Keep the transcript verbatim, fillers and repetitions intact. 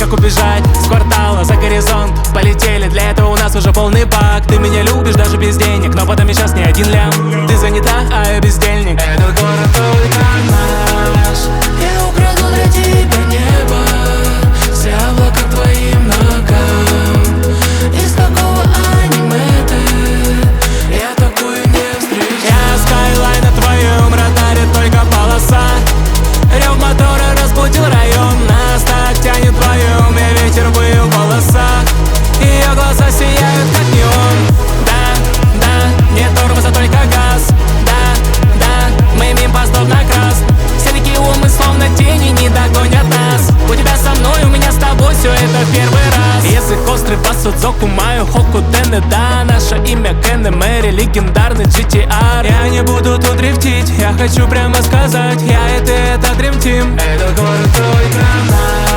как убежать с квартала за горизонт. Полетели, для этого у нас уже полный бак. Ты меня любишь даже без денег, но потом я сейчас не один лям. Ты занята, а я бездельник. Этот город только наш. Я украду для тебя небо, все облака к твоим ногам. Из какого аниме ты? Я такую не встречал. Я скайлайн на твоем радаре, только полоса. Рев мотора разбудил район. Нас так тянет вдвоем, и ветер был в волосах. Ее глаза сияют, как неон. Да, да, не тормоза, только газ. Да, да, мы мим постов на крас. Все такие умы, словно тени, не догонят нас. У тебя со мной, у меня с тобой, все это в первый раз. Язык острый, Басудзоку, Маю, Хокудене, да. Наше имя Кенне Мэри, легендарный джи ти ар. Я не буду тут дрифтить, я хочу прямо сказать: я и ты — это Dream Team. Этот город только наш.